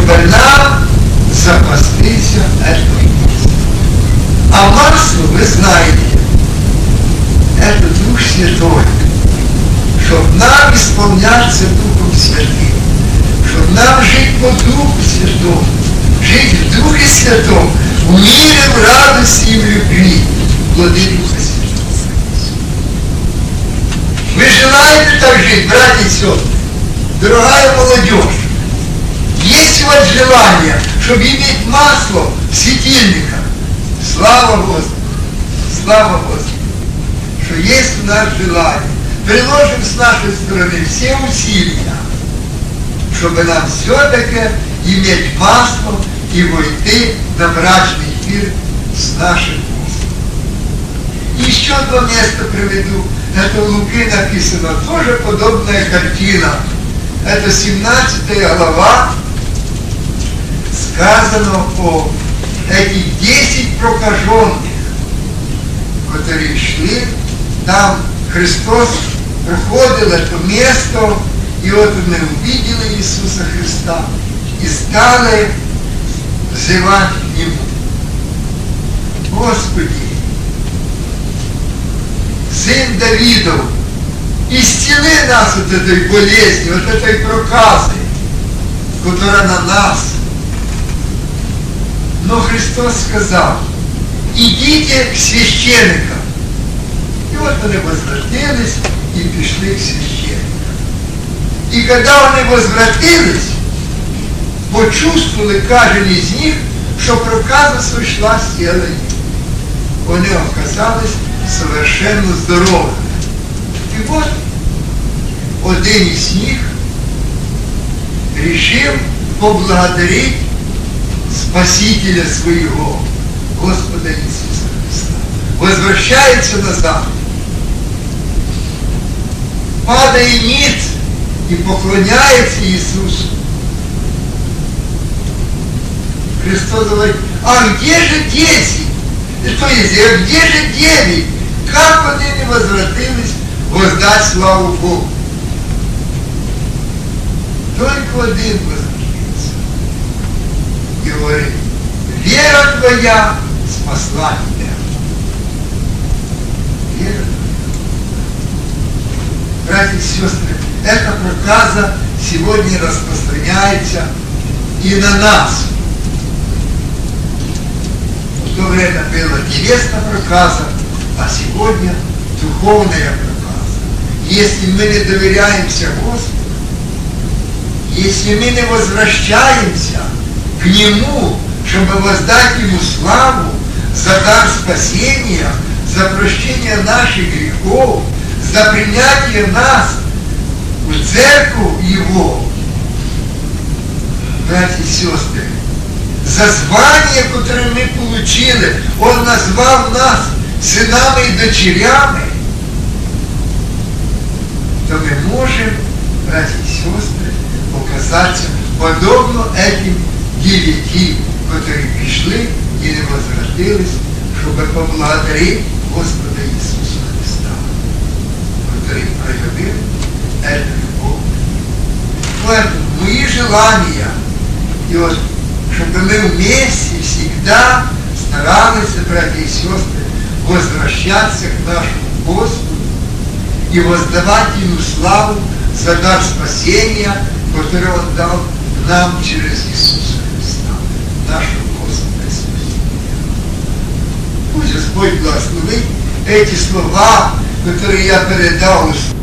чтобы нам запастися этого масла. А масло, вы знаете, это Дух Святой, чтобы нам исполняться Духом Святым, чтобы нам жить по Духу Святому, жить в Духе Святом, в мире, в радости и в любви, плоды Духа Святого. Вы желаете так жить, братья и сестры? Дорогая молодежь, есть у вас желание, чтобы иметь масло в светильниках? Слава Господу! Слава Господу! Что есть у нас желание. Приложим с нашей стороны все усилия, чтобы нам все-таки иметь масло и войти на брачный пир с нашим Господом. Еще одно место приведу. Это у Луки написано, тоже подобная картина. Это 17 глава. Сказано о этих 10 прокаженных, которые шли. Там Христос проходил это место, и вот они увидели Иисуса Христа и стали взывать к Нему. Господи, Сын Давидов, исцели нас от этой болезни, от этой проказы, которая на нас. Но Христос сказал, идите к священникам. И вот они возвратились и пришли к священникам. И когда они возвратились, почувствовали каждый из них, что проказа сошла с тела их. Они оказались совершенно здоровыми. И вот один из них решил поблагодарить Спасителя своего, Господа Иисуса Христа. Возвращается назад, падает ниц и поклоняется Иисусу. Христос говорит, а где же 10? То есть, а где же 9? Как они не возвратились воздать славу Богу? Только один возвратился. И говорит, вера твоя спасла тебя. Вера твоя. Братья и сестры, эта проказа сегодня распространяется и на нас. В то время была телесная проказа, а сегодня духовная проказа. Если мы не доверяемся Господу, если мы не возвращаемся к Нему, чтобы воздать Ему славу за дар спасения, за прощение наших грехов, за принятие нас в церковь Его, братья и сестры, за звание, которое мы получили, Он назвал нас сынами и дочерями, то мы можем, братья и сестры, оказаться подобно этим 9, которые пришли и не возвратились, чтобы поблагодарить Господа Иисуса Христа, который проявил эту любовь. Поэтому мои желания, и вот, чтобы мы вместе всегда старались, братья и сестры, возвращаться к нашему Господу и воздавать Ему славу за дар спасения, который Он дал нам через Иисуса Христа, нашего Господа и Спасителя. Пусть Господь благословит эти слова, которые я передал